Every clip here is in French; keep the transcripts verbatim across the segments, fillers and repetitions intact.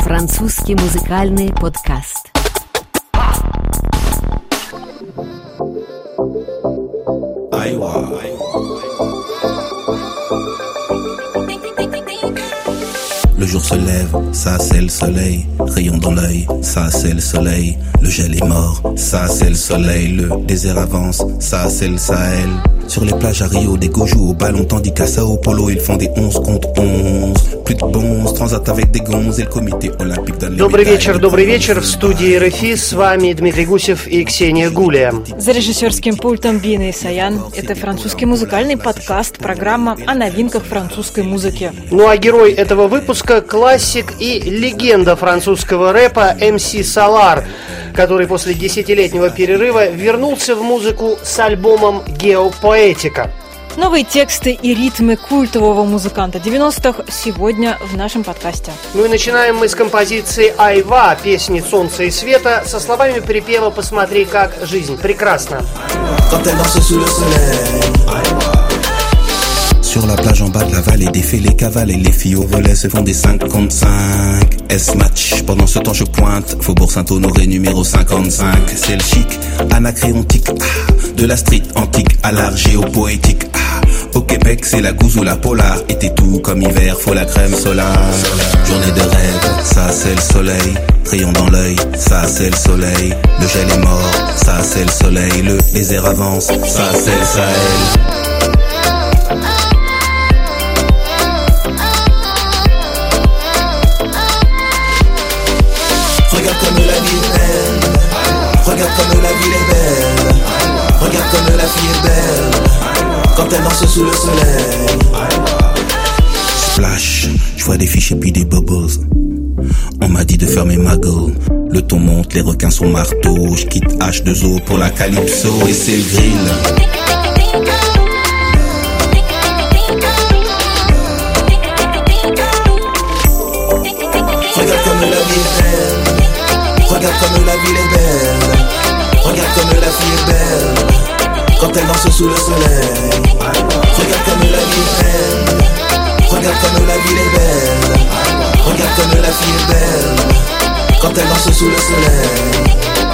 Французский музыкальный подкаст. Айва. Le jour se lève, ça c'est le soleil. Rayon dans l'œil, ça c'est le soleil. Le gel est mort, ça c'est le soleil. Le désert avance, ça c'est le Sahel. Sur les plages à Rio, des go jouent au ballon, tandis qu'à Sao Paulo, ils font des onze contre onze. Plus de bons, transat avec des gonzes, et le comité olympique donne les Добрый вечер, добрый вечер. В студии РФИ с вами Дмитрий Гусев и Ксения Гулия. За режиссерским пультом Бина Исаян. Это французский музыкальный подкаст, программа о новинках французской музыки. Ну а герой этого выпуска — классик и легенда французского рэпа эм си Solar, который после десятилетнего перерыва вернулся в музыку с альбомом «Геопоэтика». Новые тексты и ритмы культового музыканта девяностых сегодня в нашем подкасте. Ну и начинаем мы с композиции «Айва», песни «Солнца и света», со словами припева «Посмотри, как жизнь прекрасна». Sur la plage en bas de la vallée, défait les cavales et les filles au volet se font des cinq contre cinq. S-match, pendant ce temps je pointe Faubourg Saint-Honoré numéro cinquante-cinq. C'est le chic, anacréontique, ah, de la street antique à l'art géopoétique. Ah, au Québec c'est la gouze ou la polar. Été tout comme hiver, faut la crème solaire. Journée de rêve, ça c'est le soleil. Rayon dans l'œil, ça c'est le soleil. Le gel est mort, ça c'est le soleil. Le désert avance, ça c'est le Sahel. Regarde comme la vie est belle. Regarde comme la ville est belle. Regarde comme la fille est belle quand elle danse sous le soleil. Splash, je vois des fichiers puis des bubbles. On m'a dit de fermer ma gueule. Le ton monte, les requins sont marteaux. Je quitte H deux O pour la calypso et c'est le grill. Regarde comme la vie est belle. Regarde comme la ville est belle. Regarde comme la fille est belle quand elle danse sous le soleil. Regarde comme la vie est belle. Regarde comme la ville est belle. Regarde comme la fille est belle quand elle danse sous le soleil.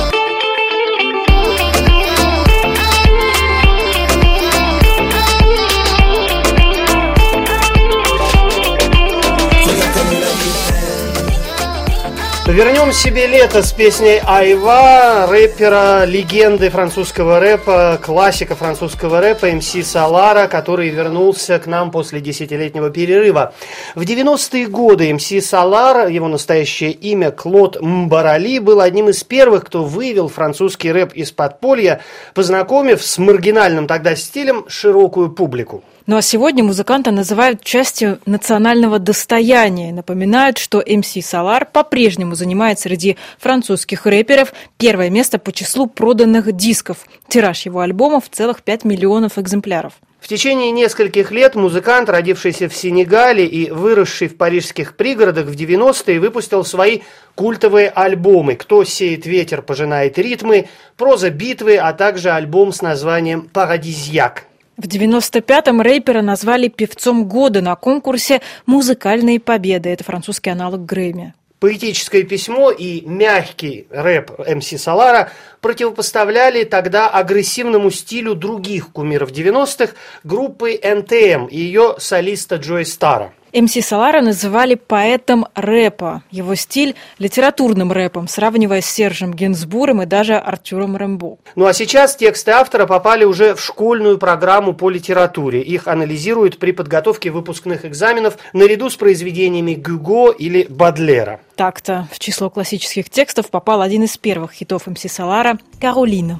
Вернем себе лето с песней «Айва» рэпера, легенды французского рэпа, классика французского рэпа эм си Solar, который вернулся к нам после десятилетнего перерыва. В девяностые годы эм си Solar, его настоящее имя Клод Мбарали, был одним из первых, кто вывел французский рэп из подполья, познакомив с маргинальным тогда стилем широкую публику. Ну а сегодня музыканта называют частью национального достояния. Напоминают, что эм си Solar по-прежнему занимает среди французских рэперов первое место по числу проданных дисков. Тираж его альбомов целых пять миллионов экземпляров. В течение нескольких лет музыкант, родившийся в Сенегале и выросший в парижских пригородах в девяностые, выпустил свои культовые альбомы «Кто сеет ветер, пожинает ритмы», «Проза битвы», а также альбом с названием «Парадизьяк». В девяносто пятом рэпера назвали певцом года на конкурсе «Музыкальные победы». Это французский аналог Грэмми. Поэтическое письмо и мягкий рэп эм си Solar противопоставляли тогда агрессивному стилю других кумиров девяностых группы эн тэ эм и ее солиста Джои Стара. эм си Solar называли поэтом рэпа. Его стиль – литературным рэпом, сравнивая с Сержем Гинзбуром и даже Артюром Рэмбо. Ну а сейчас тексты автора попали уже в школьную программу по литературе. Их анализируют при подготовке выпускных экзаменов наряду с произведениями Гюго или Бадлера. Так-то в число классических текстов попал один из первых хитов эм си Solar – «Каролина».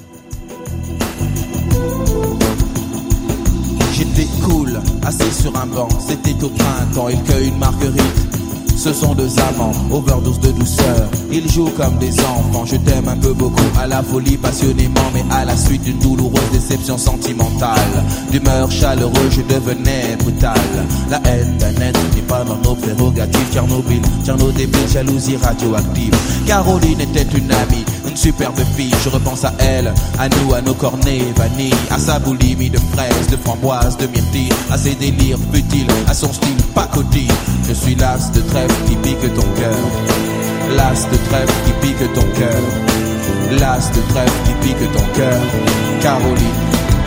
J'étais cool, assis sur un banc, c'était au printemps, il cueille une marguerite. Ce sont deux amants, overdose de douceur. Ils jouent comme des enfants, je t'aime un peu beaucoup. À la folie passionnément, mais à la suite d'une douloureuse déception sentimentale. D'humeur chaleureuse, je devenais brutal. La haine d'un être n'est pas dans nos prérogatives. Tchernobyl, Tchernobyl, jalousie radioactive. Caroline était une amie, une superbe fille. Je repense à elle, à nous, à nos cornets vanilles, à sa boulimie de fraises, de framboises, de myrtilles, à ses délires futiles, à son style pacotille. Je suis l'as de trèfle qui pique ton cœur. L'as de trèfle qui pique ton cœur. L'as de trèfle qui pique ton cœur. Caroline.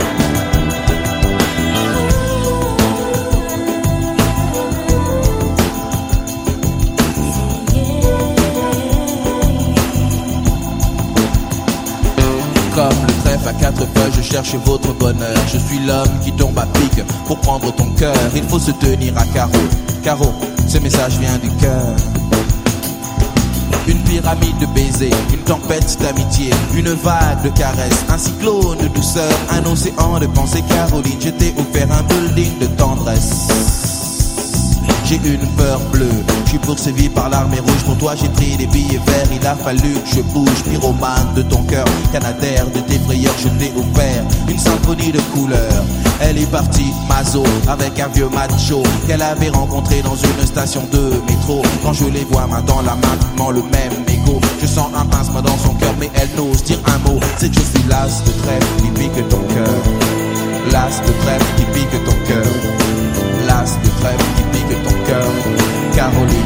Comme le trèfle à quatre feuilles, je cherche votre bonheur. Je suis l'homme qui tombe à pic pour prendre ton cœur. Il faut se tenir à carreau. Carreau, ce message vient du cœur. Une pyramide de baisers, une tempête d'amitié, une vague de caresses, un cyclone de douceur, un océan de pensées. Caroline, je t'ai offert un building de tendresse. J'ai une peur bleue, je suis poursuivi par l'armée rouge. Pour toi j'ai pris des billets verts, il a fallu que je bouge. Pyromane de ton cœur, canadaire de tes frayeurs, je t'ai offert une symphonie de couleurs. Elle est partie, Mazo, avec un vieux macho qu'elle avait rencontré dans une station de métro. Quand je les vois main dans la main, vivement le même égo. Je sens un pincement dans son cœur, mais elle n'ose dire un mot. C'est que je suis l'as de trèfle qui pique ton cœur. L'as de trèfle qui pique ton cœur. L'as de trèfle qui pique ton cœur. Caroline.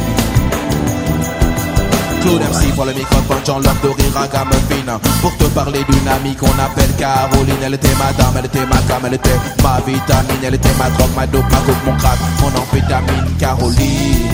Claude M C pour le microphone, Jean-Laure de rire gamme fine. Pour te parler d'une amie qu'on appelle Caroline. Elle était ma dame, elle était ma cam, elle était ma vitamine. Elle était ma drogue, ma dope, ma coke, mon crack, mon amphétamine. Caroline.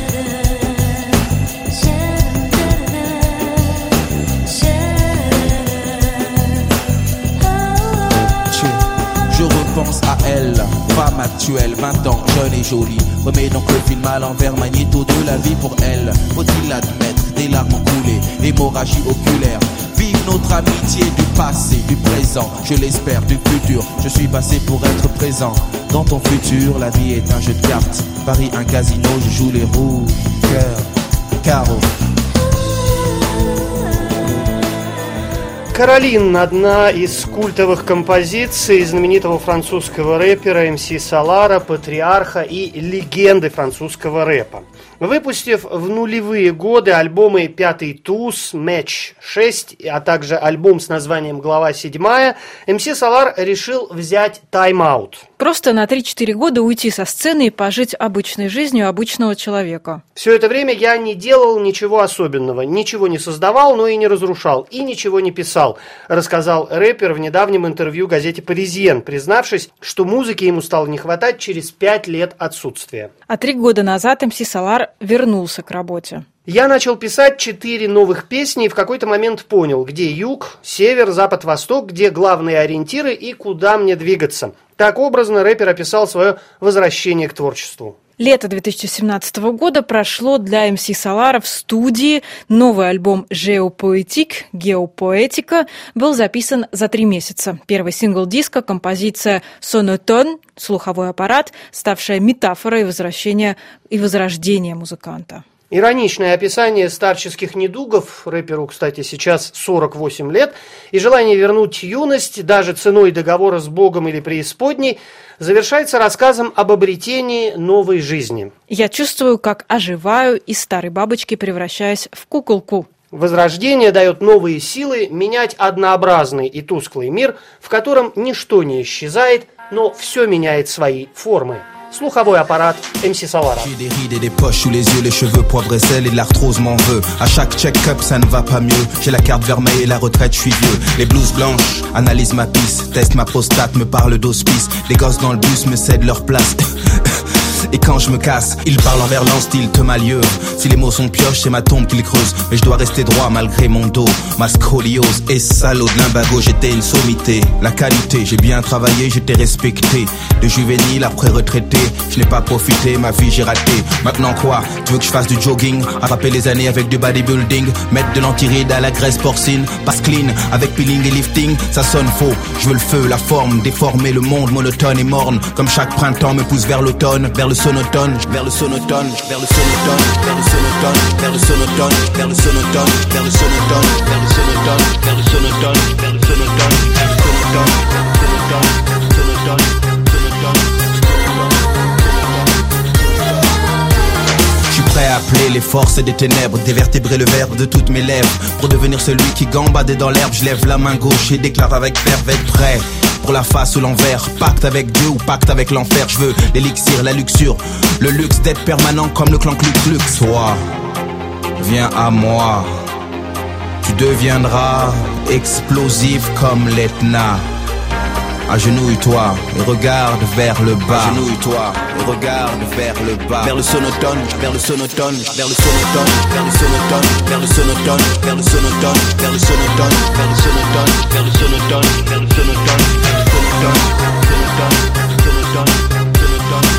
Je repense à elle, femme actuelle, vingt ans, jeune et jolie. Remets donc le film à l'envers, magnéto de la vie pour elle. Faut-il admettre, des larmes ont coulé, hémorragie oculaire. Vive notre amitié du passé, du présent, je l'espère, du futur. Je suis passé pour être présent. Dans ton futur, la vie est un jeu de cartes. Paris, un casino, je joue les roues. Cœur, carreau. «Каролин» — одна из культовых композиций знаменитого французского рэпера эм си Солара, патриарха и легенды французского рэпа. Выпустив в нулевые годы альбомы «Пятый туз», «Матч шесть», а также альбом с названием «Глава седьмая», эм си Солар решил взять тайм-аут. Просто на три-четыре года уйти со сцены и пожить обычной жизнью обычного человека. Все это время я не делал ничего особенного, ничего не создавал, но и не разрушал, и ничего не писал, рассказал рэпер в недавнем интервью газете «Паризьен», признавшись, что музыки ему стало не хватать через пять лет отсутствия. А три года назад эм си Солар вернулся к работе. Я начал писать четыре новых песни и в какой-то момент понял, где юг, север, запад, восток, где главные ориентиры и куда мне двигаться. Так образно рэпер описал свое возвращение к творчеству. Лето две тысячи семнадцатого года прошло для эм си Солара в студии. Новый альбом «Géopoétique», «Геопоэтика» был записан за три месяца. Первый сингл диска – композиция «Sonotone», слуховой аппарат, ставшая метафорой возвращения и возрождения музыканта. Ироничное описание старческих недугов, рэперу, кстати, сейчас сорок восемь лет, и желание вернуть юность даже ценой договора с Богом или преисподней, завершается рассказом об обретении новой жизни. Я чувствую, как оживаю из старой бабочки, превращаясь в куколку. Возрождение дает новые силы менять однообразный и тусклый мир, в котором ничто не исчезает, но все меняет свои формы. Слуховой аппарат эм си Солара. J'ai des rides et des poches sous les yeux, les cheveux poivre et sel et de l'arthrose m'en veut. À chaque check-up ça ne va pas mieux. J'ai la carte vermeille et la retraite, je suis vieux. Les blouses blanches analysent ma pisse, testent ma prostate, me parlent d'hospice. Les gosses dans le bus me cèdent leur place. Et quand je me casse, ils parlent en verlan style te malieux. Si les mots sont pioches, c'est ma tombe qu'ils creusent. Mais je dois rester droit malgré mon dos. Ma scoliose et salaud de l'imbago, j'étais une sommité. La qualité, j'ai bien travaillé, j'étais respecté. De juvénile après retraité, je n'ai pas profité, ma vie j'ai raté. Maintenant quoi? Tu veux que je fasse du jogging? Attraper les années avec du bodybuilding? Mettre de l'antiride à la graisse porcine? Passe clean avec peeling et lifting? Ça sonne faux, je veux le feu, la forme, déformer le monde monotone et morne. Comme chaque printemps me pousse vers l'automne, vers le sonotone, vers le sonotone, vers le sonotone, vers le sonotone, vers le sonotone, vers le sonotone, vers le sonotone, vers le sonotone, vers le sonotone, vers le sonotone, vers le sonotone, sonotone, sonotone, sonotone. Je suis prêt à appeler les forces des ténèbres, dévertébrer le verbe de toutes mes lèvres, pour devenir celui qui gambade dans l'herbe. Je lève la main gauche et déclare avec verve être prêt. pour la face ou l'envers. Pacte avec Dieu ou pacte avec l'enfer. Je veux l'élixir, la luxure, le luxe d'être permanent comme le clan Ku Klux. Toi, viens à moi. Tu deviendras explosif comme l'Etna. Agenouille-toi et regarde vers le bas. Agenouille-toi et regarde vers le bas. Vers le sonotone, vers le sonotone, vers le sonotone, vers le sonotone, vers le sonotone, vers le sonotone, vers le sonotone, vers le sonotone, vers le sonotone, vers le sonotone, vers le sonotone, sonotone, sonotone, sonotone.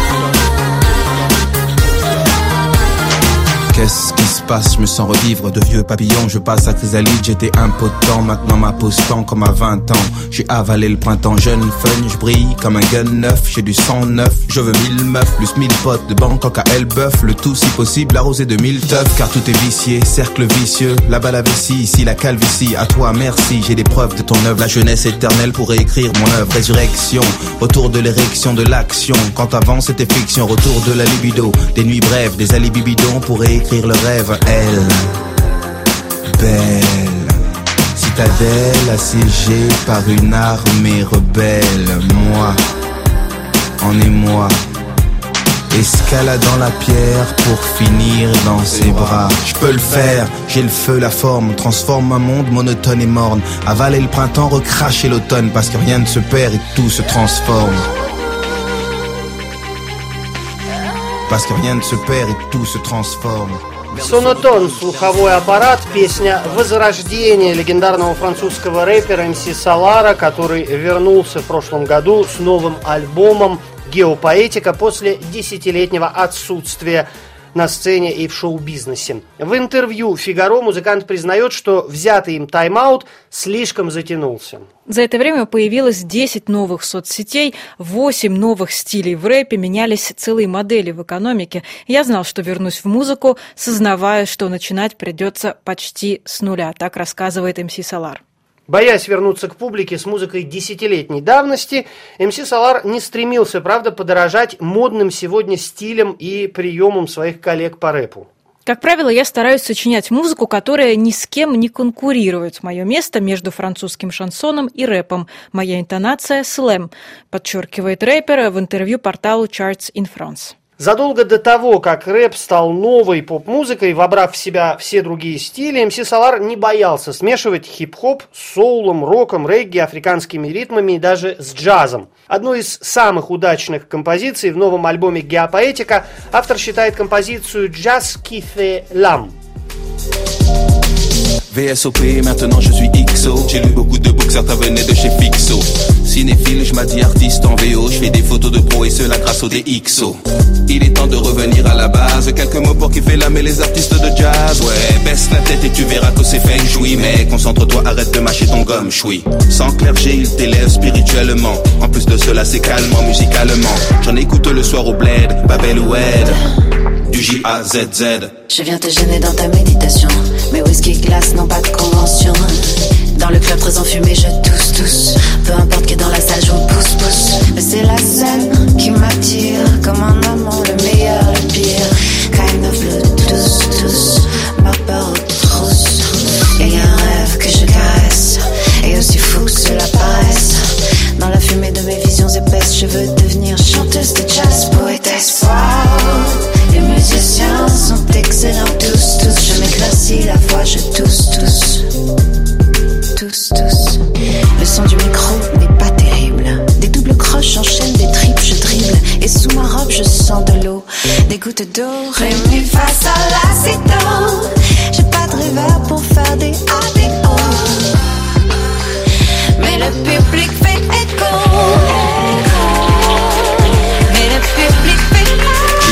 Qu'est-ce qui se passe? Je me sens revivre de vieux papillons. Je passe à chrysalide, j'étais impotent. Maintenant ma pose tend comme à vingt ans. J'ai avalé le printemps jeune, fun, je brille comme un gun neuf. J'ai du sang neuf, je veux mille meufs, plus mille potes de Bangkok à Elbeuf. Le tout si possible arrosé de mille teufs. Car tout est vicié, cercle vicieux. Là-bas la vessie, ici la calvitie. À toi merci, j'ai des preuves de ton œuvre. La jeunesse éternelle pour réécrire mon œuvre. Résurrection, retour de l'érection de l'action. Quand avant c'était fiction, retour de la libido. Des nuits brèves, des alibis bidons pour réécrire le rêve. Elle, belle, citadelle assiégée par une armée rebelle. Moi, en émoi, escaladant la pierre pour finir dans ses bras. Je peux le faire, j'ai le feu, la forme. Transforme un monde monotone et morne. Avaler le printemps, recracher l'automne. Parce que rien ne se perd et tout se transforme. Parce que rien ne se perd et tout se transforme. Сонотон, слуховой аппарат, песня «Возрождение» легендарного французского рэпера эм си Солара, который вернулся в прошлом году с новым альбомом «Геопоэтика» после десятилетнего отсутствия на сцене и в шоу-бизнесе. В интервью «Фигаро» музыкант признает, что взятый им тайм-аут слишком затянулся. За это время появилось десять новых соцсетей, восемь новых стилей в рэпе, менялись целые модели в экономике. Я знал, что вернусь в музыку, сознавая, что начинать придется почти с нуля. Так рассказывает эм си Solar. Боясь вернуться к публике с музыкой десятилетней давности, эм си Solar не стремился, правда, подорожать модным сегодня стилем и приемом своих коллег по рэпу. Как правило, я стараюсь сочинять музыку, которая ни с кем не конкурирует. Мое место между французским шансоном и рэпом. Моя интонация – слэм, подчеркивает рэпер в интервью порталу Charts in France. Задолго до того, как рэп стал новой поп-музыкой, вобрав в себя все другие стили, эм си Solar не боялся смешивать хип-хоп с соулом, роком, регги, африканскими ритмами и даже с джазом. Одной из самых удачных композиций в новом альбоме «Геопоэтика» автор считает композицию «Jazz qui fait l'âme». V S O P, maintenant je suis X O. J'ai lu beaucoup de books, certains venaient de chez Fixo. Cinéphile, je m'adis artiste en V O. Je fais des photos de pro et cela grâce au D X O. Il est temps de revenir à la base. Quelques mots pour kiffer l'âme et les artistes de jazz. Ouais, baisse la tête et tu verras que c'est feng shui. Mais concentre-toi, arrête de mâcher ton gomme, choui. Sans clergé, il t'élève spirituellement. En plus de cela, c'est calmement musicalement. J'en écoute le soir au bled, Babel ou Ed. Du J A Z Z. Je viens te gêner dans ta méditation. Mes whisky glaces n'ont pas de convention. Dans le club très enfumé, je tousse, tousse. Peu importe qui est dans la salle, je pousse, pousse. Mais c'est la scène qui m'attire. Comme un amant, le meilleur, le pire. Kind of blue, tous, tous. Ma peur aux trousses. Et y'a un rêve que je caresse. Et aussi fou que cela paraisse. Dans la fumée de mes visions épaisses, je veux devenir chanteuse de jazz, poétesse. Wow, les musiciens sont excellents tous, tous. Je m'éclaircis la voix, je tousse, tous. Tous, tous. Le son du micro n'est pas terrible. Des doubles croches enchaînent des tripes, je dribble. Et sous ma robe, je sens de l'eau. Des gouttes d'eau, ré, mi, fa, sol, la, si, do. J'ai pas de reverb pour faire des A, des O. Mais le public fait écho. Mais le public fait écho.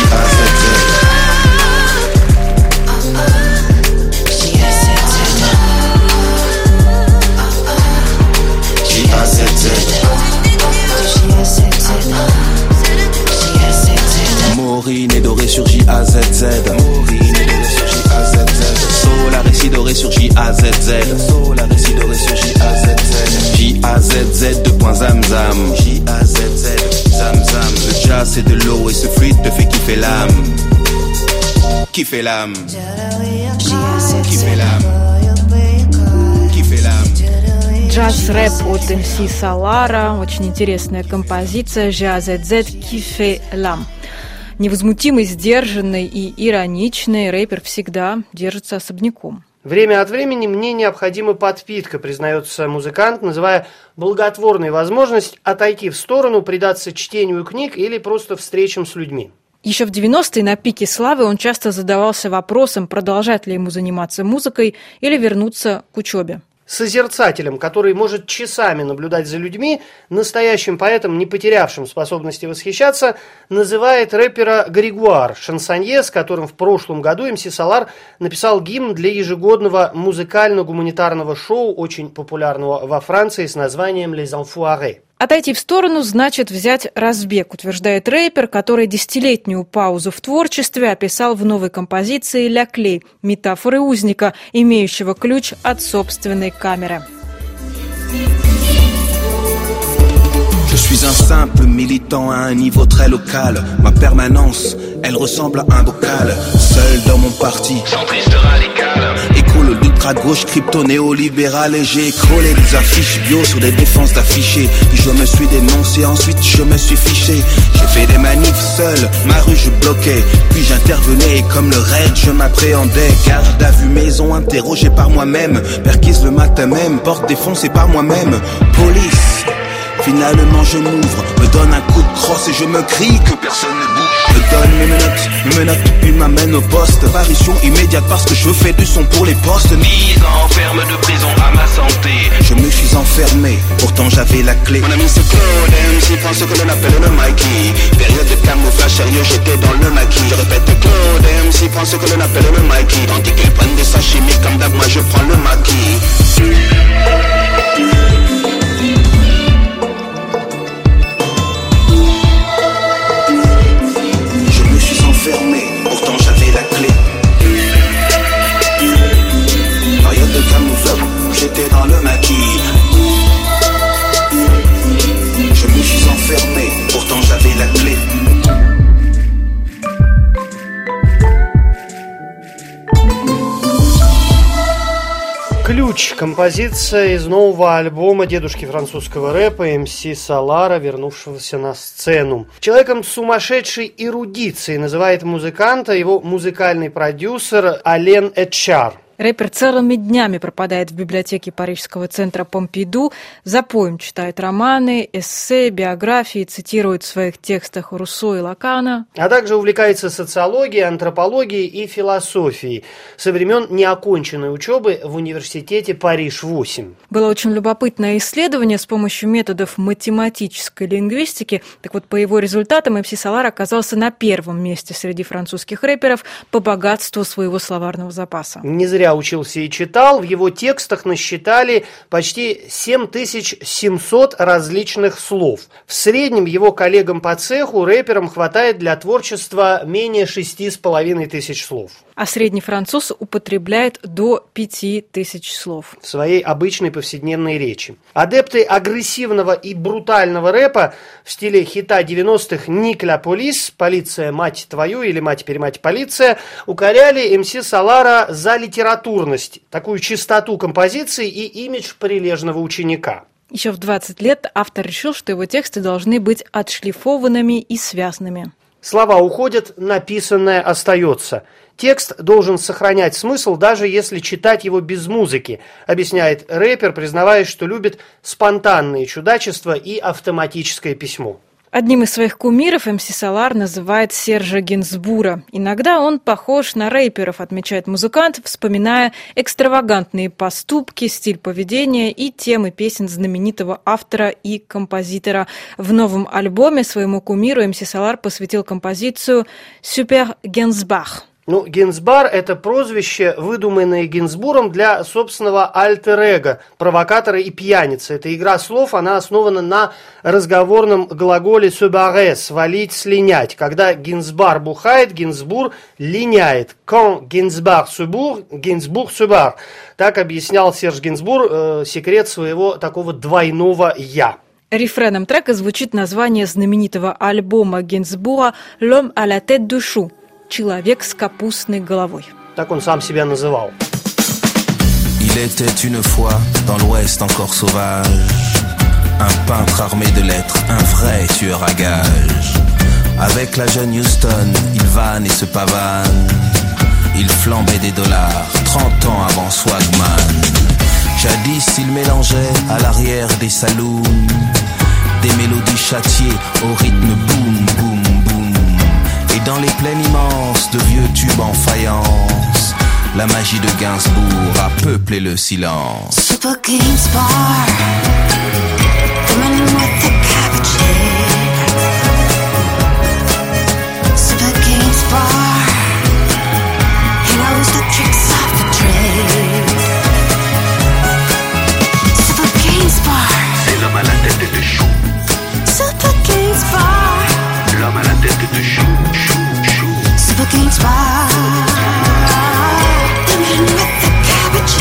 Maureen est dorée sur J A Z Z. Maureen est dorée sur J A Z Z. Solar est dorée sur J A Z Z. Solar est dorée sur J A Z Z. J A Z Z deux points zam zam. J A Z Z zam zam. Le jazz c'est de l'eau et ce fluide te fait kiffer l'âme. Kiffer l'âme. Kiffer l'âme. Kiffer l'âme. Джаз-рэп от эм си Solara, очень интересная композиция «Je zet qui fait l'âme». Невозмутимый, сдержанный и ироничный, рэпер всегда держится особняком. Время от времени мне необходима подпитка, признается музыкант, называя благотворной возможность отойти в сторону, предаться чтению книг или просто встречам с людьми. Еще в девяностые на пике славы он часто задавался вопросом, продолжать ли ему заниматься музыкой или вернуться к учебе. Созерцателем, который может часами наблюдать за людьми, настоящим поэтом, не потерявшим способности восхищаться, называет рэпера Григуар, шансонье, с которым в прошлом году эм си Solar написал гимн для ежегодного музыкально-гуманитарного шоу, очень популярного во Франции, с названием «Les Enfoirés». Отойти в сторону значит взять разбег, утверждает рэпер, который десятилетнюю паузу в творчестве описал в новой композиции «Ля Клей» – метафоры узника, имеющего ключ от собственной камеры. Je suis un simple militant à un niveau très local. Ma permanence, elle ressemble à un bocal. Seul dans mon parti, centriste radical. École d'ultra-gauche, crypto-néolibéral. Et j'ai collé des affiches bio sur des défenses d'affichés. Puis je me suis dénoncé, ensuite je me suis fiché. J'ai fait des manifs seul, ma rue je bloquais. Puis j'intervenais et comme le raid je m'appréhendais. Garde à vue maison, interrogé par moi-même. Perquise le matin même, porte défoncée par moi-même. Police. Finalement je m'ouvre, me donne un coup de crosse et je me crie que personne ne bouge. Me donne mes menottes, mes menottes, puis m'amène au poste. Apparition immédiate parce que je fais du son pour les postes. Mise en ferme de prison à ma santé. Je me suis enfermé, pourtant j'avais la clé. Mon ami c'est Claude, M C pense que l'on appelle le Mikey. Période de camouflage sérieux, j'étais dans le maquis. Je répète Claude, M C pense que l'on appelle le Mikey. Tandis qu'ils prennent des sashimi comme d'hab, moi je prends le maquis. Pourtant j'avais la clé. Période de camouflage, j'étais dans le maquis. Je me suis enfermé, pourtant j'avais la clé. «Ключ» – композиция из нового альбома дедушки французского рэпа эм си Solara, вернувшегося на сцену. Человеком сумасшедшей эрудиции называет музыканта его музыкальный продюсер Ален Этчар. Рэпер целыми днями пропадает в библиотеке Парижского центра Помпиду, запоем читает романы, эссе, биографии, цитирует в своих текстах Руссо и Лакана. А также увлекается социологией, антропологией и философией со времен неоконченной учебы в университете Париж восемь. Было очень любопытное исследование с помощью методов математической лингвистики. Так вот, по его результатам эм си Solar оказался на первом месте среди французских рэперов по богатству своего словарного запаса. Не зря учился и читал, в его текстах насчитали почти семь тысяч семьсот различных слов. В среднем его коллегам по цеху, рэперам, хватает для творчества менее шести с половиной тысяч слов. А средний француз употребляет до пяти тысяч слов в своей обычной повседневной речи. Адепты агрессивного и брутального рэпа в стиле хита девяностых «Ник ля полис», «Полиция, мать твою» или «Мать-перемать полиция» укоряли эм си Solara за литературность, такую чистоту композиции и имидж прилежного ученика. Еще в двадцать лет автор решил, что его тексты должны быть отшлифованными и связными. Слова уходят, написанное остается. Текст должен сохранять смысл, даже если читать его без музыки, объясняет рэпер, признаваясь, что любит спонтанные чудачества и автоматическое письмо. Одним из своих кумиров эм си Solar называет Сержа Гинзбура. Иногда он похож на рэперов, отмечает музыкант, вспоминая экстравагантные поступки, стиль поведения и темы песен знаменитого автора и композитора. В новом альбоме своему кумиру эм си Solar посвятил композицию «Супер Генсбах». Ну, Гинзбар – это прозвище, выдуманное Гинзбуром для собственного альтер-эго, провокатора и пьяницы. Эта игра слов, она основана на разговорном глаголе «subare» – «свалить», «слинять». Когда Гинзбар бухает, Гинзбур линяет. «Quand Гинзбар subur, Гинзбур subар». Так объяснял Серж Гинзбур э, секрет своего такого двойного «я». Рефреном трека звучит название знаменитого альбома Гинзбура «L'homme à la tête de chou». «Человек с капустной головой». Так он сам себя называл. Il Il était une fois dans l'Ouest encore sauvage, un peintre armé de lettres, un vrai tueur à gages. Avec la jeune Houston, il vanne et se pavane. Il flambait des dollars, trente ans avant Swagman. Jadis, il mélangeait à l'arrière des saloons des mélodies châtiées au rythme boum, boum, boum. Et dans les plaines immenses de vieux tubes en faïence, la magie de Gainsbourg a peuplé le silence. Super Kings Bar, the man with the cabbage head. Super Kings Bar, he knows the tricks of the trade. Super Kings Bar, c'est l'homme à la tête de chou. Super Kings Bar, l'homme à la tête de chou, chou, chou. Super Kings Bar, the man with the cabbage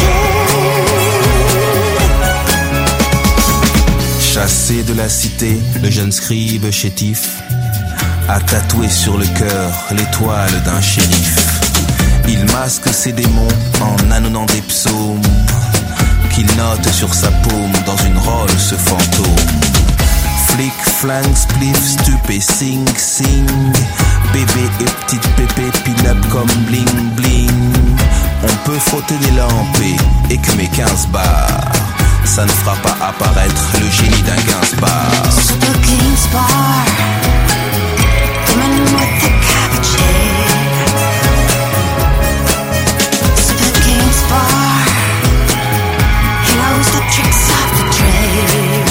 head. Chassé de la cité, le jeune scribe chétif a tatoué sur le cœur l'étoile d'un shérif. Il masque ses démons en annonnant des psaumes qu'il note sur sa paume dans une Rolls fantôme. Flic, flingue, spliff, stup et sing, sing. Bébé et petite pépé pin-up comme bling, bling. On peut frotter des lampes et écumer quinze bars. Ça ne fera pas apparaître le génie d'un Gainsbourg. Super Kings Bar, the man with the cabbage head. Super Kings Bar, he knows the tricks of the trade.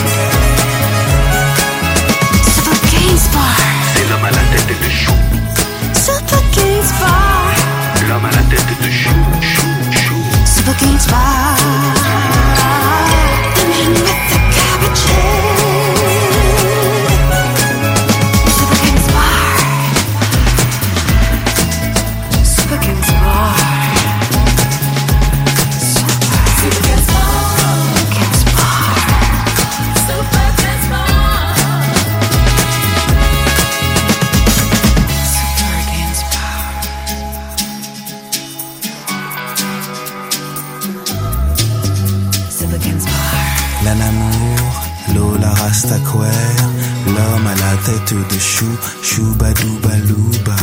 Super Kings Bar, c'est l'homme à la tête de chou. Super Kings Bar, L'homme à la tête de chou, chou, chou. Super Kings Bar, the man with the cabbage head. Super Kings Bar, Super Kings Bar, Super Kings Bar, Kings Bar, Super Kings Bar, Super Kings Bar, Super Kings Bar. L'anamour, Lola Rastaquaire, l'homme à la tête de chou, chouba-douba-louba,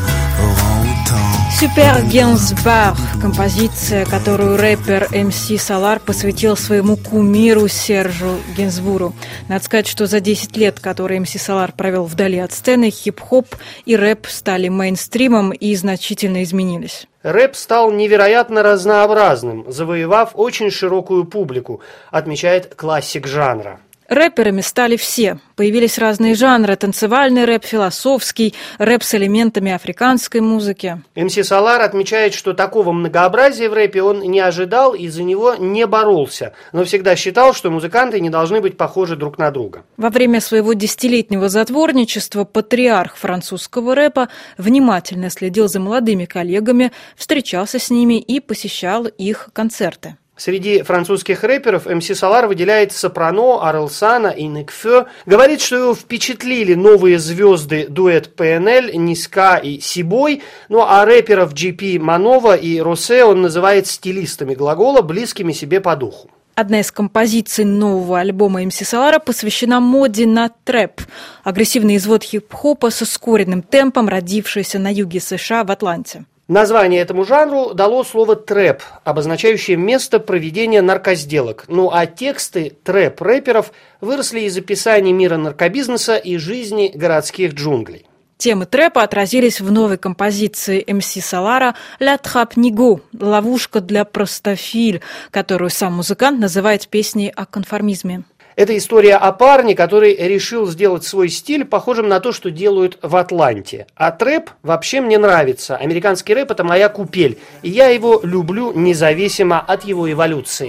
orang-outan. Super Gainsbourg, композиция, которую рэпер эм си Solar посвятил своему кумиру Сержу Генсбуру. Надо сказать, что за десять лет, которые эм си Solar провел вдали от сцены, хип-хоп и рэп стали мейнстримом и значительно изменились. Рэп стал невероятно разнообразным, завоевав очень широкую публику, отмечает классик жанра. Рэперами стали все. Появились разные жанры: танцевальный рэп, философский, рэп с элементами африканской музыки. эм си Solar отмечает, что такого многообразия в рэпе он не ожидал и за него не боролся, но всегда считал, что музыканты не должны быть похожи друг на друга. Во время своего десятилетнего затворничества патриарх французского рэпа внимательно следил за молодыми коллегами, встречался с ними и посещал их концерты. Среди французских рэперов эм си Solar выделяет Сопрано, Орelsan и Некфё. Говорит, что его впечатлили новые звезды дуэт пэ эн эль, Ниска и Сибой. Ну а рэперов джи пи Манова и Росе он называет стилистами глагола, близкими себе по духу. Одна из композиций нового альбома эм си Solar посвящена моде на трэп, агрессивный извод хип-хопа с ускоренным темпом, родившийся на юге США в Атланте. Название этому жанру дало слово «трэп», обозначающее место проведения наркосделок. Ну а тексты трэп-рэперов выросли из описаний мира наркобизнеса и жизни городских джунглей. Темы трэпа отразились в новой композиции эм си Solar «La Trappe Nigo» – «Ловушка для простофиль», которую сам музыкант называет песней о конформизме. Это история о парне, который решил сделать свой стиль похожим на то, что делают в Атланте. А трэп вообще мне нравится. Американский рэп – это моя купель. И я его люблю независимо от его эволюции.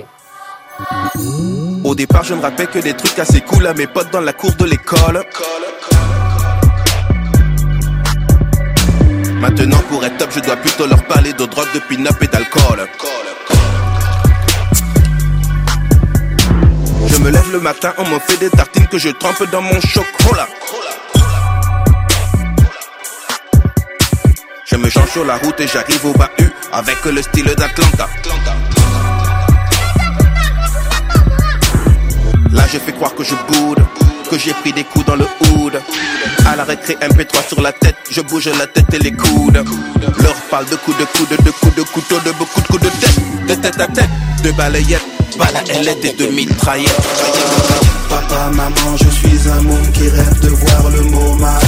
Au départ, je me rappelle que des trucs assez cool à mes potes dans la cour de l'école. Maintenant, pour être top, je dois plutôt leur parler de drogue, de pin-up et d'alcool. Je me lève le matin, on me fait des tartines que je trempe dans mon chocolat. Je me change sur la route et j'arrive au bahut avec le style d'Atlanta. je fais croire que je boude, que j'ai pris des coups dans le hood. À la récré M P trois sur la tête, je bouge la tête et les coudes. Leur parle de coups de coude, de coups de couteau, de beaucoup de coups de tête, de tête à tête, de balayettes, balle à ailette et de mitraillettes. Papa, maman, je suis un môme qui rêve de voir le MoMA.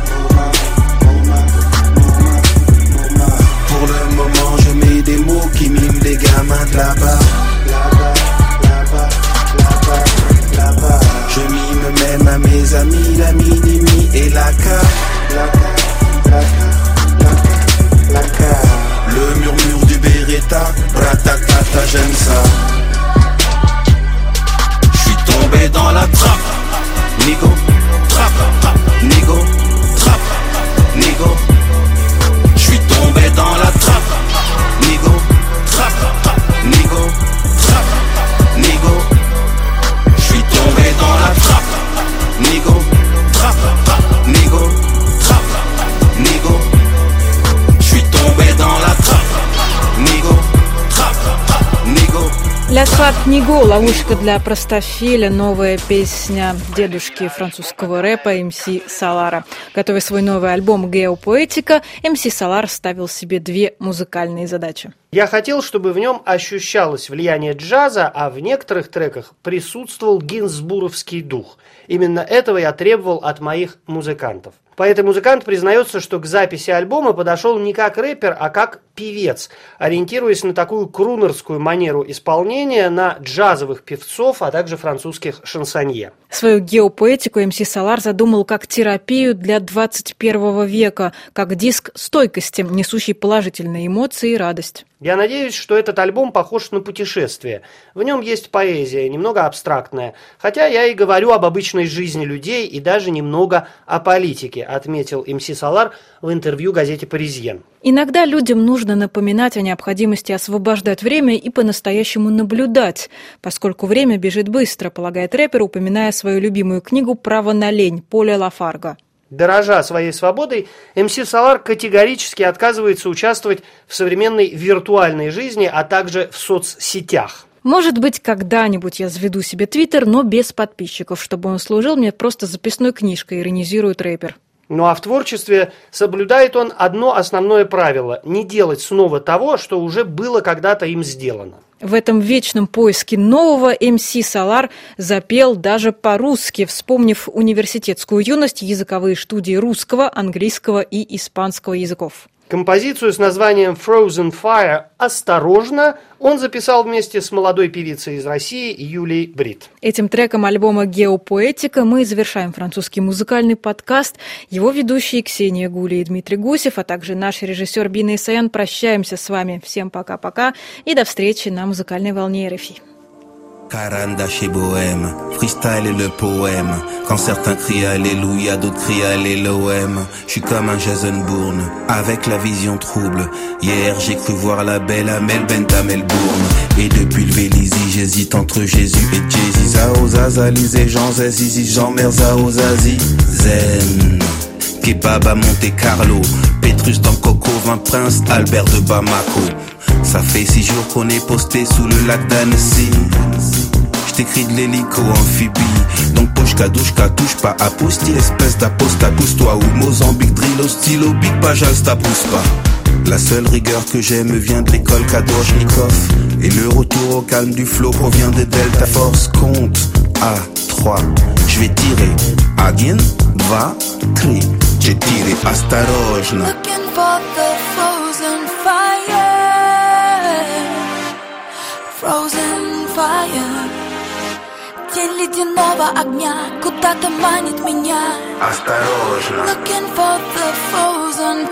Pour le moment, je mets des mots qui miment les gamins de là-bas. Là-bas, là-bas, là-bas, là-bas. Je mime même à mes amis, la minimi et la K. La K, la K, la K, la K. Le murmure du Beretta, ratatata, j'aime ça. J'suis tombé dans la trappe. Nigo, trappe, nigo, trappe, nigo. J'suis tombé dans la trappe. Nigo, trappe, nigo, trappe, nigo. J'suis tombé dans la trappe. Nigo, trappe, nigo, trappe, nigo. J'suis tombé dans la trappe. Nigo, trappe, nigo. «Ля Трап Ниго» – ловушка для простофиля, новая песня дедушки французского рэпа эм си Солара. Готовя свой новый альбом «Геопоэтика», эм си Солар ставил себе две музыкальные задачи. Я хотел, чтобы в нем ощущалось влияние джаза, а в некоторых треках присутствовал гинзбуровский дух. Именно этого я требовал от моих музыкантов. Поэт и музыкант признается, что к записи альбома подошел не как рэпер, а как певец, ориентируясь на такую крунерскую манеру исполнения, на джазовых певцов, а также французских шансонье. Свою геопоэтику эм си Солар задумал как терапию для двадцать первого века, как диск стойкости, несущий положительные эмоции и радость. Я надеюсь, что этот альбом похож на путешествие. В нем есть поэзия, немного абстрактная. Хотя я и говорю об обычной жизни людей и даже немного о политике, отметил эм си Солар в интервью газете «Паризьен». Иногда людям нужно напоминать о необходимости освобождать время и по-настоящему наблюдать, поскольку время бежит быстро, полагает рэпер, упоминая свою любимую книгу «Право на лень» Поля Лафарга. Дорожа своей свободой, эм си Солар категорически отказывается участвовать в современной виртуальной жизни, а также в соцсетях. Может быть, когда-нибудь я заведу себе твиттер, но без подписчиков, чтобы он служил мне просто записной книжкой, иронизирует рэпер. Ну а в творчестве соблюдает он одно основное правило – не делать снова того, что уже было когда-то им сделано. В этом вечном поиске нового эм си Солар запел даже по-русски, вспомнив университетскую юность, языковые студии русского, английского и испанского языков. Композицию с названием «Frozen Fire» «Осторожно» он записал вместе с молодой певицей из России Юлией Брит. Этим треком альбома «Геопоэтика» мы завершаем французский музыкальный подкаст. Его ведущие Ксения Гуля и Дмитрий Гусев, а также наш режиссер Бина Исаян. Прощаемся с вами. Всем пока-пока и до встречи на музыкальной волне эр эф и. Carandache et bohème, freestyle et le poème. Quand certains crient alléluia, d'autres crient alléloème. Je suis comme un Jason Bourne, avec la vision trouble. Hier j'ai cru voir la belle Amel Bent à Melbourne. Et depuis le Vélizy, j'hésite entre Jésus et Jay-Z. Zao Zazali et Jean Zazizi, Jean Merzao Zazie. Zen, kebab à Monte Carlo, Pétrus dans Coco, Vin Prince, Albert de Bamako. Ça fait six jours qu'on est posté sous le lac d'Annecy. J't'écris de l'hélico amphibie. Donc pochka douchka touche pas à posti. Espèce d'aposta pousse-toi ou Mozambique drill au stylo big bajal ça pousse pas. La seule rigueur que j'aime vient de l'école Kadoshnikov. Et le retour au calme du flow provient des Delta Force. Compte à trois, j'vais tirer. Agin, dva, tri. J'ai tiré Astarojna. Looking for the frozen fire. Frozen fire. Тень ледяного огня куда-то манит меня. Осторожно. Looking for the frozen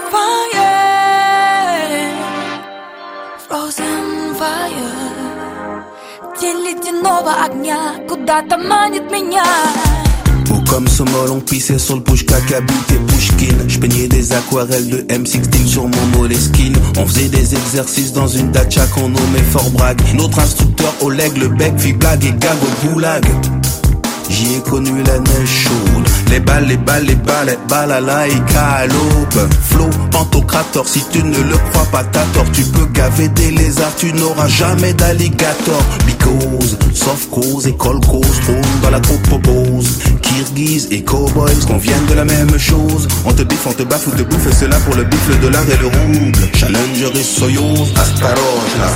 fire. Frozen fire. Тень ледяного огня куда-то манит меня. Ou comme Somol, on pissait sur le push Kakabit et Pushkin. J'peignais des aquarelles de M seize sur mon Moleskine. On faisait des exercices dans une dacha qu'on nommait Fort Bragg. Notre instructeur Oleg le bec fit blague et gag au goulag. j'y ai connu la neige chaude. Les balles, les balles, les balles, balalaïka à l'aube. Flow, pantocrator, si tu ne le crois pas, t'as tort. Tu peux gaver des lézards, tu n'auras jamais d'alligator. Because, soft cause et call cause, trône dans la trop propose. Kirghiz et cowboys, qu'on vienne de la même chose. On te biffe, on te baffe ou te bouffe, et cela pour le bif, le dollar et le rouble. Challenger et Soyouz, Astaroj,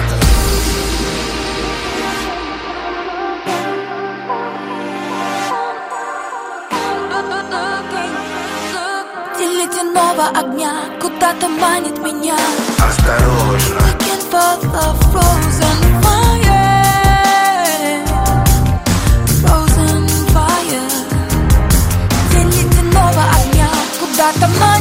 огня куда-то манит меня. Осторожно. Looking for the frozen fire, frozen fire. Тень ледяного огня куда-то манит.